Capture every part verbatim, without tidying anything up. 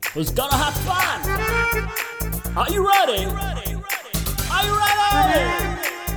who's gonna have fun. Are you ready? Are you ready?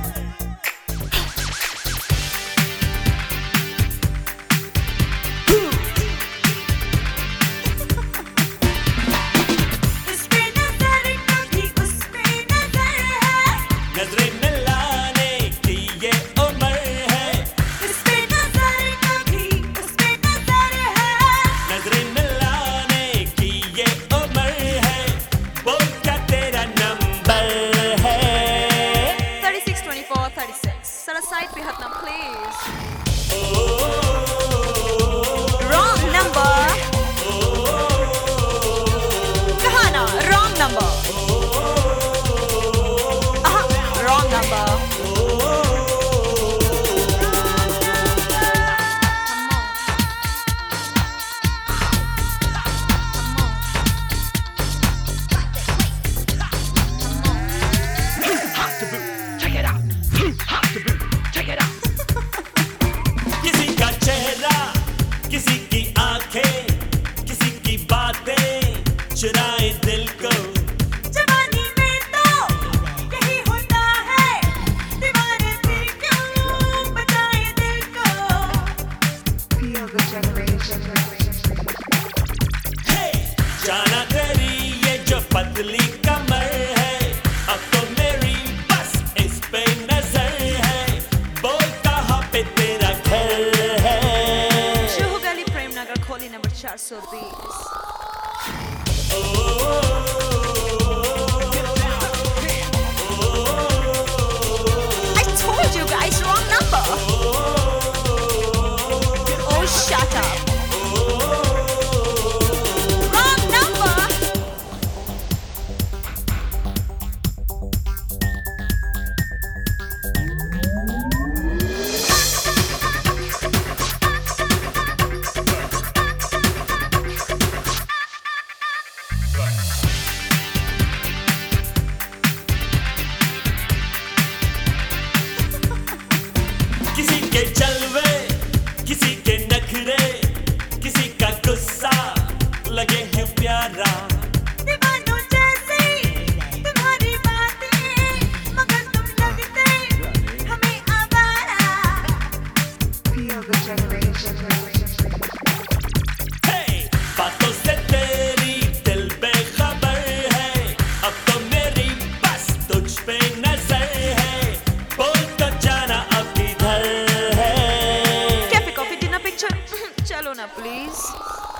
Side पे हटना please. Wrong number. Kahana, wrong number. Uh-huh, wrong number. किसी की आंखें, किसी की बातें चुराए दिल को। जवानी में तो यही होता है, दीवाने भी क्यों बचाए दिल को। Feel the generation. Hey, जाना तेरी ये जो पतली कमर है, अब तो मेरी बस इस पे नजर है। बोल कहाँ पे तेरा घर है? खोली नंबर चार सौ बीस. I told you guys, wrong number. Oh, shut up. Wrong number. किसी के जलवे, किसी के नखरे, किसी का गुस्सा लगे है प्यारा। दीवानों जैसी तुम्हारी बातें, मगर तुम लगते हमें आवारा। Feel the generation. Hey, बातों से तेरी दिल बेखबर है, अब तो मेरी बस तुझ पे नजर है। बोल तो जाना अब किधर है? कैफे कॉफी डिनर पिक्चर चलो ना प्लीज.